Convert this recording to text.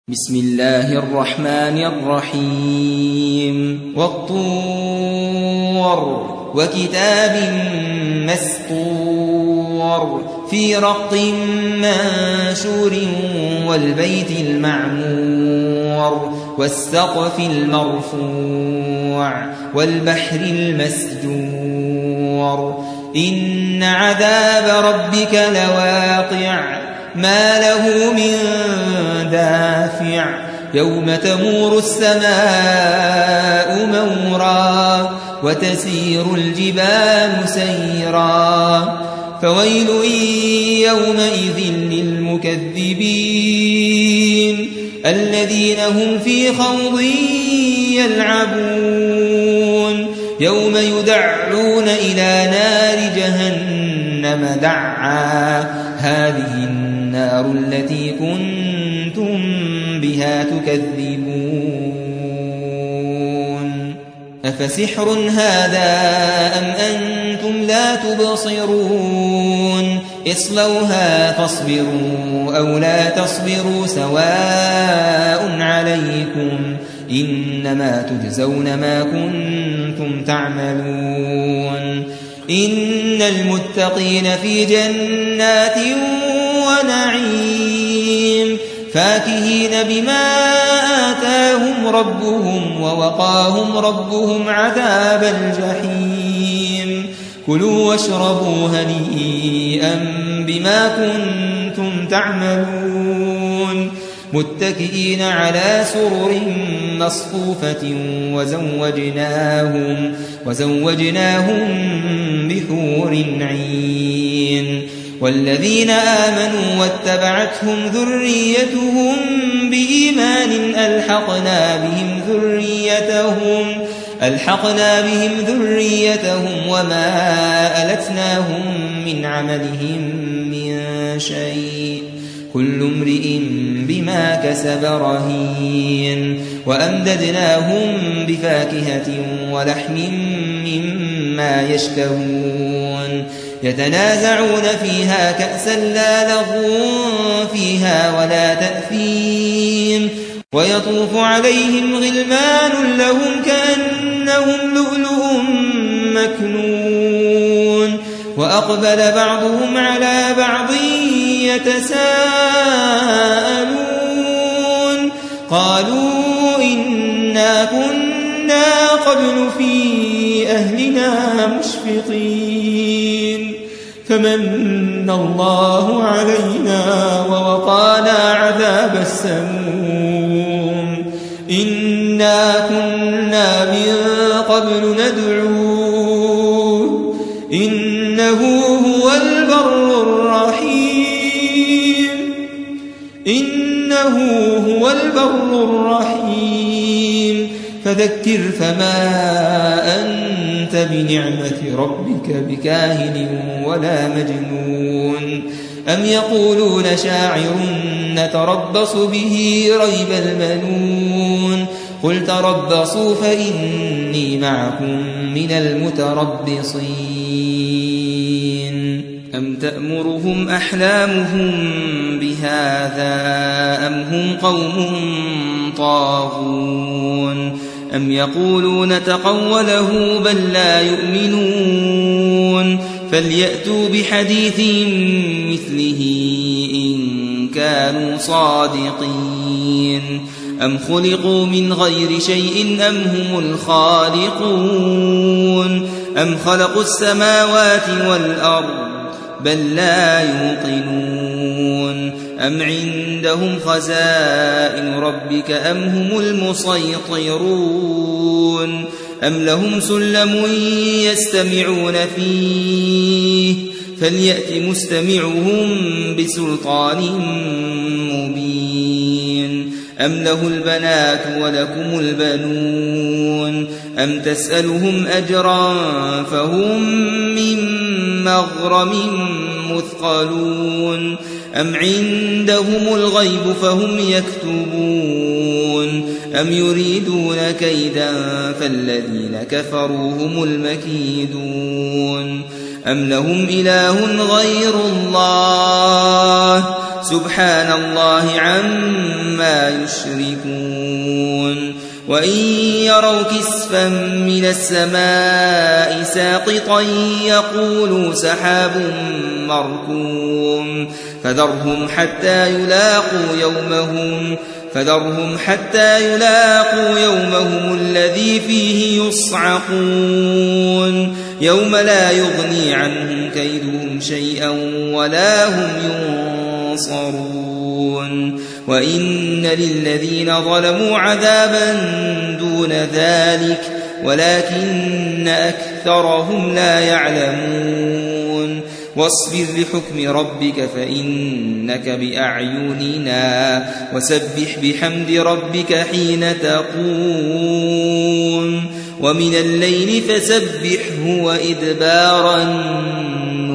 بسم الله الرحمن الرحيم والطور وكتاب مسطور في رق منشور والبيت المعمور والسقف المرفوع والبحر المسجور إن عذاب ربك لواقع ما له من دافع يوم تمور السماء مورا وتسير الجبال سيرا فويل يومئذ للمكذبين الذين هم في خوض يلعبون يوم يدعون إلى نار جهنم دعا هذه النار التي كنتم بها تكذبون أفسحر هذا أم أنتم لا تبصرون اصلوها فاصبروا أو لا تصبروا سواء عليكم إنما تجزون ما كنتم تعملون إن المتقين في جنات ونعيم فاكهين بما آتاهم ربهم ووقاهم ربهم عذاب الجحيم كلوا واشربوا هنيئا بما كنتم تعملون متكئين على سرر مصفوفة وزوجناهم بحور عين والذين آمنوا واتبعتهم ذريتهم بإيمان ألحقنا بهم ذريتهم وما ألتناهم من عملهم من شيء كل امرئ بما كسب رهين وأمددناهم بفاكهة ولحم مما يشتهون يتنازعون فيها كأسا لا لغو فيها ولا تأثيم ويطوف عليهم غلمان لهم كأنهم لؤلؤ مكنون وأقبل بعضهم على بعض يتساءلون قالوا إنا كنا قبل في أهلنا مشفقين فمن الله علينا ووقانا عذاب السموم إنا كنا من قبل ندعوه إنه هو البر الرحيم فذكر فما أنت بنعمة ربك بكاهن ولا مجنون أم يقولون شاعر نتربص به ريب المنون قل تربصوا فإني معكم من المتربصين أم تأمرهم أحلامهم بهذا أم هم قوم طاغون أم يقولون تقوله بل لا يؤمنون فليأتوا بحديث مثله إن كانوا صادقين أم خلقوا من غير شيء أم هم الخالقون أم خلقوا السماوات والأرض بل لا يوقنون أم عندهم خزائن ربك أم هم المسيطرون أم لهم سلم يستمعون فيه فليأت مستمعهم بسلطان مبين أم له البنات ولكم البنون أم تسألهم أجرا فهم من مغرم مثقلون أم عندهم الغيب فهم يكتبون أم يريدون كيدا فالذين كفروا هم المكيدون أم لهم إله غير الله سبحان الله عما يشركون وإن يروا كسفا من السماء ساقطا يقولوا سحاب مركوم فذرهم حتى يلاقوا يومهم الذي فيه يصعقون يوم لا يغني عنهم كيدهم شيئا ولا هم ينصرون وإن للذين ظلموا عذابا دون ذلك ولكن أكثرهم لا يعلمون واصبر لحكم ربك فإنك بأعيننا وسبح بحمد ربك حين تقوم ومن الليل فسبحه وإدبار